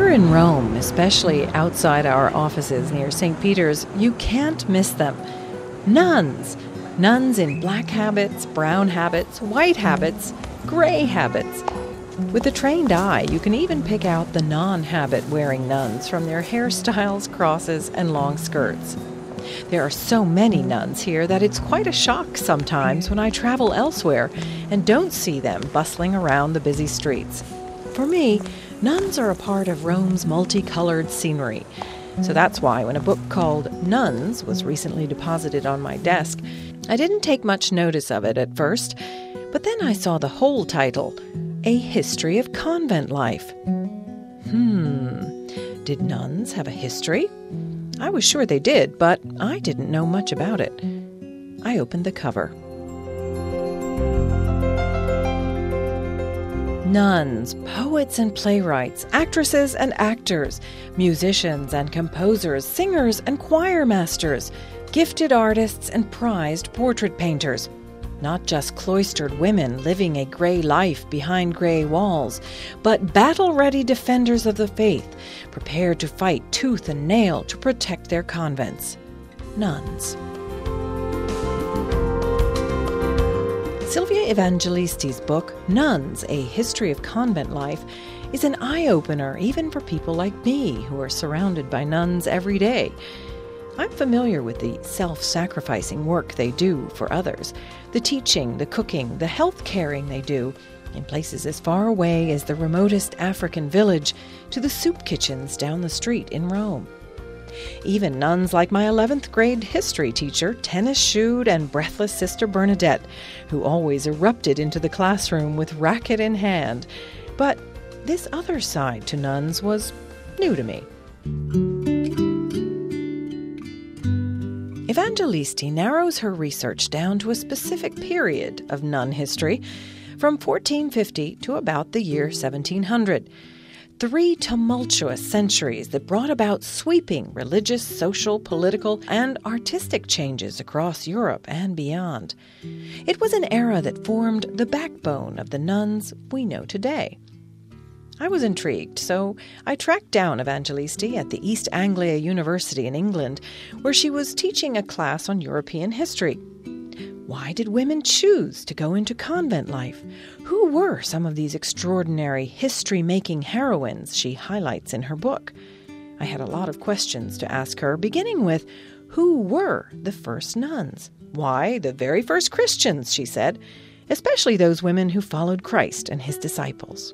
you're in Rome, especially outside our offices near St. Peter's, you can't miss them. Nuns. Nuns in black habits, brown habits, white habits, gray habits. With a trained eye, you can even pick out the non-habit-wearing nuns from their hairstyles, crosses, and long skirts. There are so many nuns here that it's quite a shock sometimes when I travel elsewhere and don't see them bustling around the busy streets. For me, nuns are a part of Rome's multicolored scenery. So that's why when a book called Nuns was recently deposited on my desk, I didn't take much notice of it at first, but then I saw the whole title, A History of Convent Life. Did nuns have a history? I was sure they did, but I didn't know much about it. I opened the cover. Nuns, poets and playwrights, actresses and actors, musicians and composers, singers and choir masters, gifted artists and prized portrait painters. Not just cloistered women living a gray life behind gray walls, but battle-ready defenders of the faith, prepared to fight tooth and nail to protect their convents. Nuns. Silvia Evangelisti's book, Nuns, A History of Convent Life, is an eye-opener even for people like me who are surrounded by nuns every day. I'm familiar with the self-sacrificing work they do for others, the teaching, the cooking, the health caring they do in places as far away as the remotest African village to the soup kitchens down the street in Rome. Even nuns like my 11th grade history teacher, tennis-shoed and breathless Sister Bernadette, who always erupted into the classroom with racket in hand. But this other side to nuns was new to me. Evangelisti narrows her research down to a specific period of nun history, from 1450 to about the year 1700. 3 tumultuous centuries that brought about sweeping religious, social, political, and artistic changes across Europe and beyond. It was an era that formed the backbone of the nuns we know today. I was intrigued, so I tracked down Evangelisti at the East Anglia University in England, where she was teaching a class on European history. Why did women choose to go into convent life? Who were some of these extraordinary history-making heroines she highlights in her book? I had a lot of questions to ask her, beginning with, who were the first nuns? Why, the very first Christians, she said, especially those women who followed Christ and his disciples.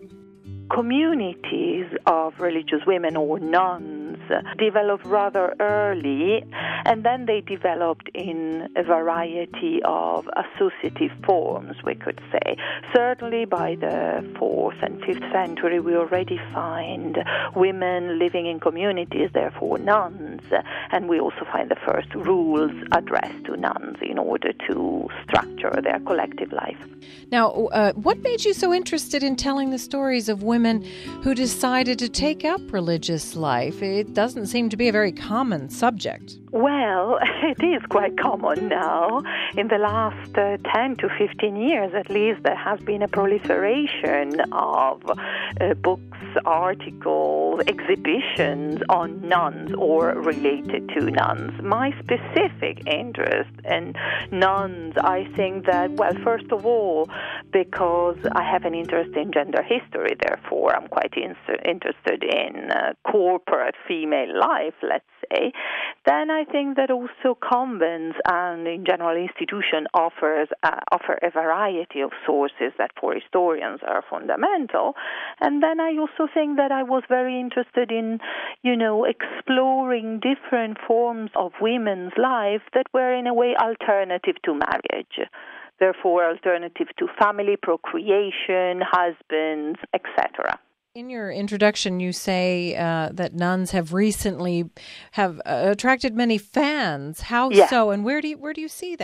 Communities of religious women or nuns developed rather early, and then they developed in a variety of associative forms, we could say. Certainly by the 4th and 5th century, we already find women living in communities, therefore nuns, and we also find the first rules addressed to nuns in order to structure their collective life. Now, what made you so interested in telling the stories of women who decided to take up religious life? It doesn't seem to be a very common subject. Well, it is quite common now. In the last 10 to 15 years, at least, there has been a proliferation of books, articles, exhibitions on nuns or related to nuns. My specific interest in nuns, I think that, well, first of all, because I have an interest in gender history, therefore I'm quite interested in corporate female life, let's say, then I think that also convents and in general institutions offer a variety of sources that for historians are fundamental. And then I also think that I was very interested in, exploring different forms of women's life that were in a way alternative to marriage. Therefore, alternative to family, procreation, husbands, etc. In your introduction, you say that nuns have recently attracted many fans. How so, and where do you see that?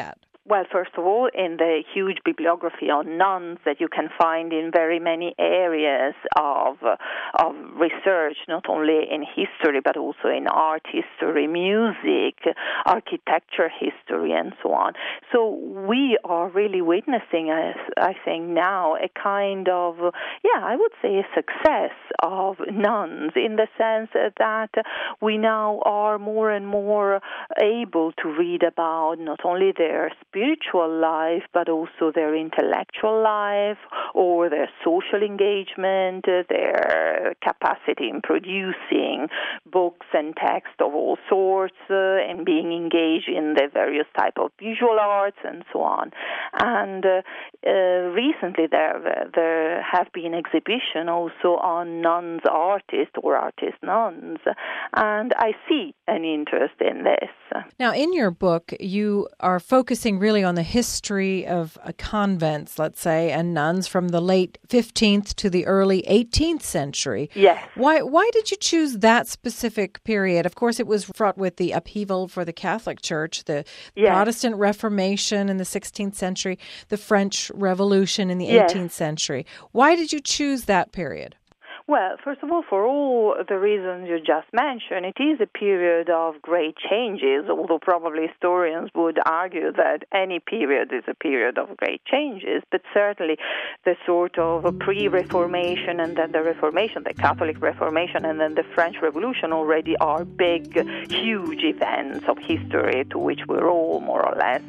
Well, first of all, in the huge bibliography on nuns that you can find in very many areas of research, not only in history, but also in art history, music, architecture history, and so on. So we are really witnessing, I think now, a kind of, I would say a success of nuns in the sense that we now are more and more able to read about not only their spiritual life, but also their intellectual life or their social engagement, their capacity in producing books and text of all sorts, and being engaged in the various type of visual arts and so on. And recently there have been exhibitions also on nuns artists or artist nuns, and I see an interest in this. Now, in your book, you are focusing really on the history of convents, let's say, and nuns from the late 15th to the early 18th century. Yes. Why did you choose that specific period? Of course, it was fraught with the upheaval for the Catholic Church, the Protestant Reformation in the 16th century, the French Revolution in the 18th century. Why did you choose that period? Well, first of all, for all the reasons you just mentioned, it is a period of great changes, although probably historians would argue that any period is a period of great changes, but certainly the sort of pre-Reformation and then the Reformation, the Catholic Reformation, and then the French Revolution already are big, huge events of history with which we're all more or less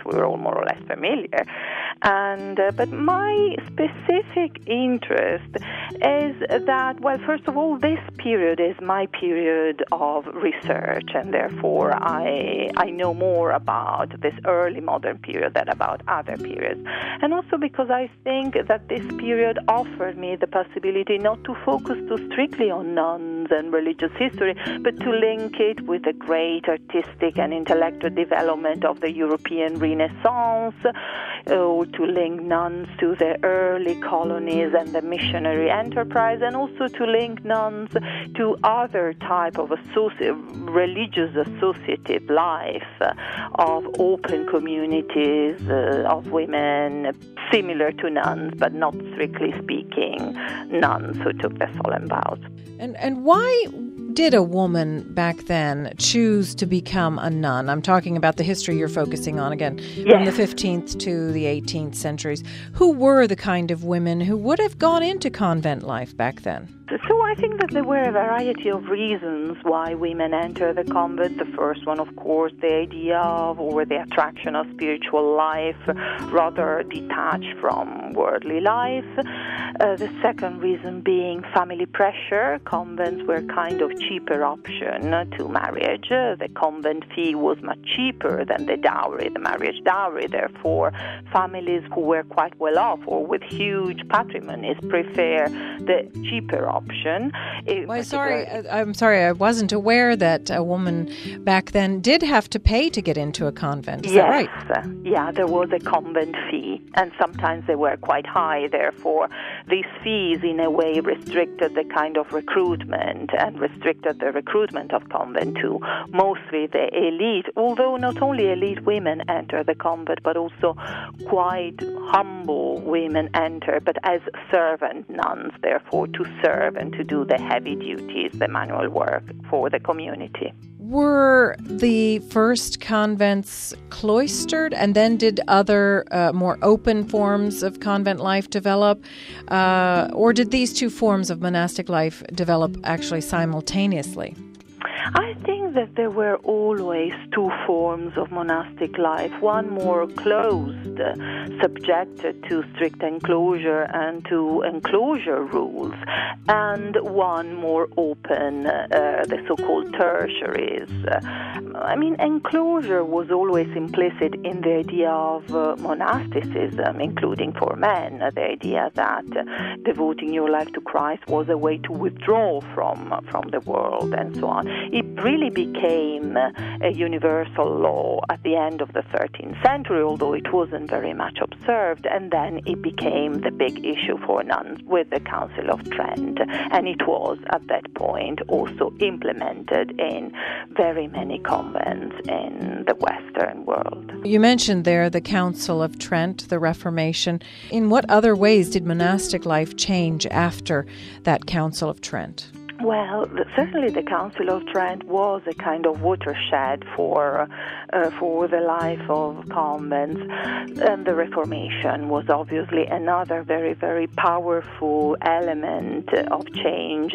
familiar. And but my specific interest is that, well, first of all, this period is my period of research, and therefore I know more about this early modern period than about other periods. And also because I think that this period offered me the possibility not to focus too strictly on nuns and religious history, but to link it with the great artistic and intellectual development of the European Renaissance, or to link nuns to the early colonies and the missionary enterprise, and also to link nuns to other type of religious associative life of open communities of women similar to nuns, but not strictly speaking nuns who took the solemn vows. And why did a woman back then choose to become a nun? I'm talking about the history you're focusing on again, from the 15th to the 18th centuries. Who were the kind of women who would have gone into convent life back then? So I think that there were a variety of reasons why women enter the convent. The first one, of course, the idea of or the attraction of spiritual life, rather detached from worldly life. The second reason being family pressure. Convents were kind of cheaper option to marriage. The convent fee was much cheaper than the dowry, the marriage dowry. Therefore, families who were quite well off or with huge patrimonies prefer the cheaper option. I'm sorry, I wasn't aware that a woman back then did have to pay to get into a convent. Is that right? Yeah, there was a convent fee, and sometimes they were quite high. Therefore, these fees in a way restricted the kind of recruitment and restricted the recruitment of convent to mostly the elite, although not only elite women enter the convent, but also quite humble women enter, but as servant nuns, therefore to serve and to do the heavy duties, the manual work for the community. Were the first convents cloistered, and then did other more open forms of convent life develop? Or did these two forms of monastic life develop actually simultaneously? I think that there were always two forms of monastic life, one more closed, subjected to strict enclosure and to enclosure rules, and one more open, the so-called tertiaries. Enclosure was always implicit in the idea of monasticism, including for men, the idea that devoting your life to Christ was a way to withdraw from the world and so on. It really became a universal law at the end of the 13th century, although it wasn't very much observed, and then it became the big issue for nuns with the Council of Trent, and it was at that point also implemented in very many convents in the Western world. You mentioned there the Council of Trent, the Reformation. In what other ways did monastic life change after that Council of Trent? Well, certainly the Council of Trent was a kind of watershed for the life of convents, and the Reformation was obviously another very, very powerful element of change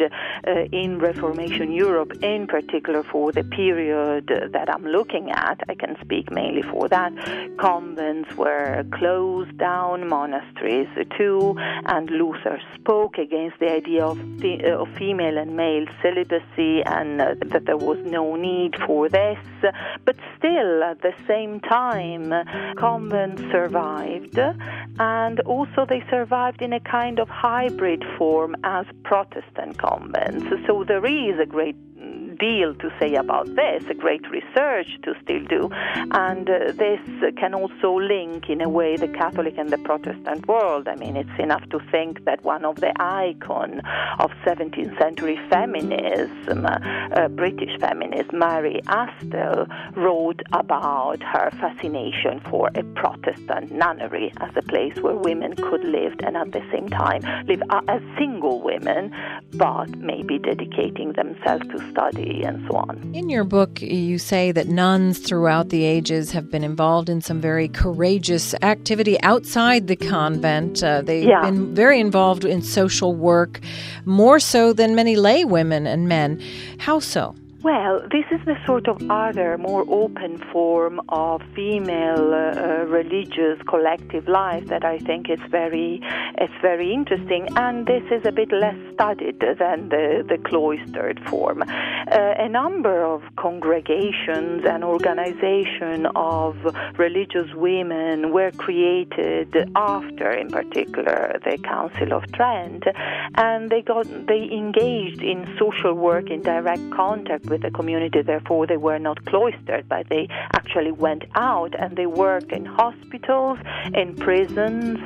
in Reformation Europe, in particular for the period that I'm looking at. I can speak mainly for that. Convents were closed down, monasteries too, and Luther spoke against the idea of female and male celibacy, and that there was no need for this. But still, at the same time, convents survived, and also they survived in a kind of hybrid form as Protestant convents. So there is a great deal to say about this, a great research to still do, and this can also link in a way the Catholic and the Protestant world. I mean, it's enough to think that one of the icons of 17th century feminism, British feminist Mary Astell, wrote about her fascination for a Protestant nunnery as a place where women could live and at the same time live as single women, but maybe dedicating themselves to study and so on. In your book, you say that nuns throughout the ages have been involved in some very courageous activity outside the convent. They've been very involved in social work, more so than many lay women and men. How so? Well, this is the sort of other, more open form of female religious collective life that I think it's very interesting, and this is a bit less studied than the cloistered form. A number of congregations and organization of religious women were created after, in particular, the Council of Trent, and they engaged in social work in direct contact with the community. Therefore, they were not cloistered, but they actually went out and they worked in hospitals, in prisons,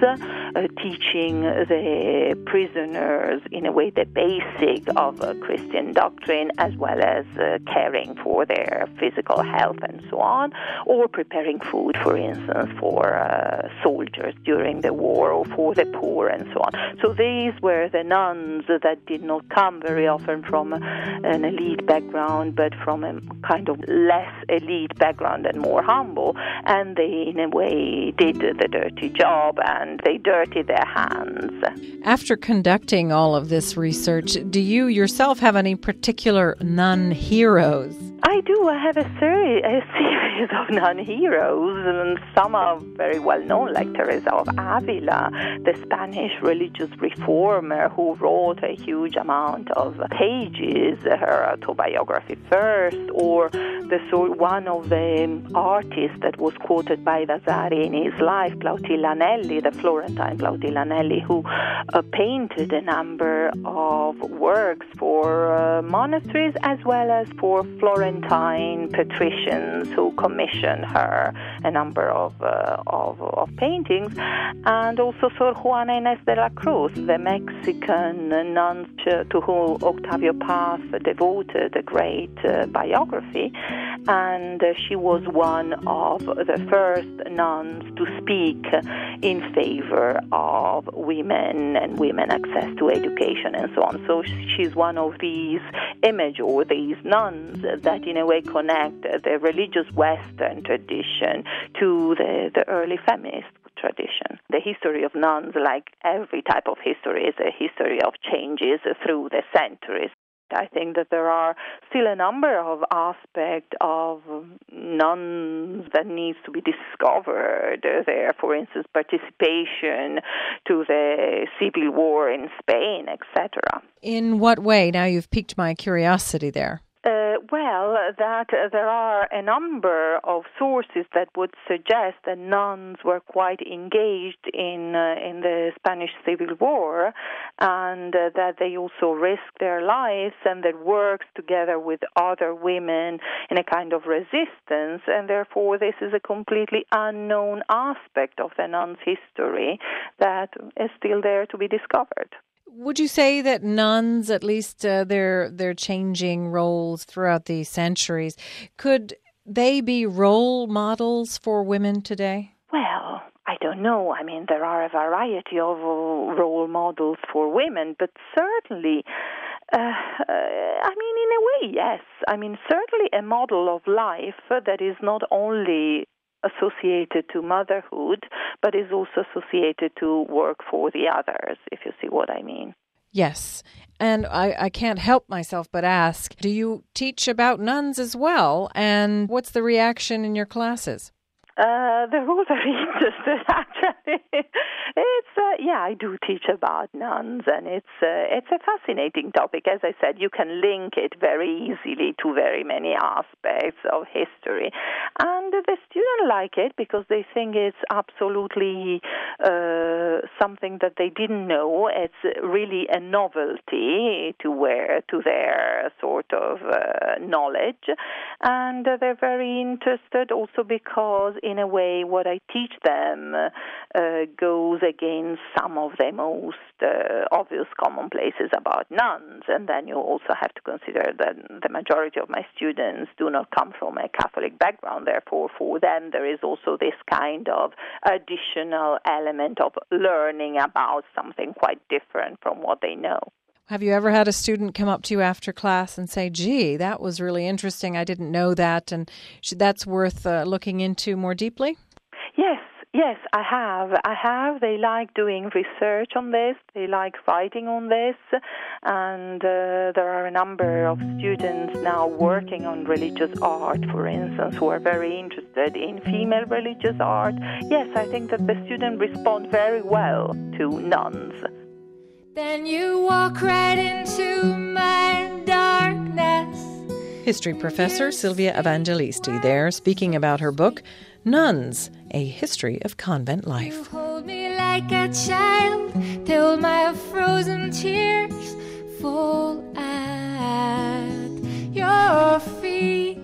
teaching the prisoners in a way the basic of Christian doctrine, as well as caring for their physical health and so on, or preparing food, for instance, for soldiers during the war, or for the poor and so on. So these were the nuns that did not come very often from an elite background, but from a kind of less elite background and more humble, and they in a way did the dirty job and they dirtied their hands. After conducting all of this research, do you yourself have any particular nun heroes? I do. I have a series of nun heroes, and some are very well known, like Teresa of Avila, the Spanish religious reformer who wrote a huge amount of pages, her autobiography first, or one of the artists that was quoted by Vasari in his life, Plautilla Nelli, the Florentine Plautilla Nelli, who painted a number of works for monasteries as well as for Florentine patricians who commissioned her a number of paintings, and also Sor Juana Inés de la Cruz, the Mexican nun to whom Octavio Paz devoted a great biography, and she was one of the first nuns to speak in favor of women and women access to education and so on. So she's one of these images or these nuns that in a way connect the religious Western tradition to the early feminist tradition. The history of nuns, like every type of history, is a history of changes through the centuries. I think that there are still a number of aspects of nuns that needs to be discovered there. For instance, participation to the civil war in Spain, etc. In what way? Now you've piqued my curiosity there. That there are a number of sources that would suggest that nuns were quite engaged in the Spanish Civil War, and that they also risked their lives and that worked together with other women in a kind of resistance, and therefore this is a completely unknown aspect of the nuns' history that is still there to be discovered. Would you say that nuns, at least their changing roles throughout the centuries, could they be role models for women today? Well, I don't know. I mean, there are a variety of role models for women, but certainly, in a way, yes. I mean, certainly a model of life that is not only associated to motherhood, but is also associated to work for the others, if you see what I mean. Yes. And I can't help myself but ask, do you teach about nuns as well? And what's the reaction in your classes? They're all very interested, actually. I do teach about nuns, and it's a fascinating topic. As I said, you can link it very easily to very many aspects of history. And the students like it because they think it's absolutely something that they didn't know. It's really a novelty to their sort of knowledge. And they're very interested also because, in a way, what I teach them goes against some of the most obvious commonplaces about nuns. And then you also have to consider that the majority of my students do not come from a Catholic background. Therefore, for them, there is also this kind of additional element of learning about something quite different from what they know. Have you ever had a student come up to you after class and say, gee, that was really interesting, I didn't know that, and that's worth looking into more deeply? Yes, I have. They like doing research on this. They like writing on this. And there are a number of students now working on religious art, for instance, who are very interested in female religious art. Yes, I think that the students respond very well to nuns. Then you walk right into my darkness. History professor Silvia Evangelisti there, speaking about her book, Nuns, A History of Convent Life. You hold me like a child till my frozen tears fall at your feet.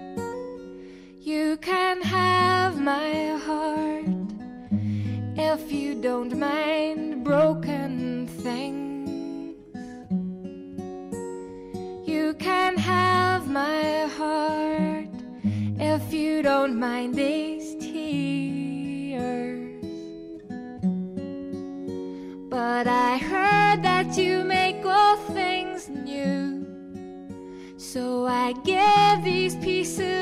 You can have my heart if you don't mind broken things. You can have my heart if you don't mind these tears. But I heard that you make all things new, so I give these pieces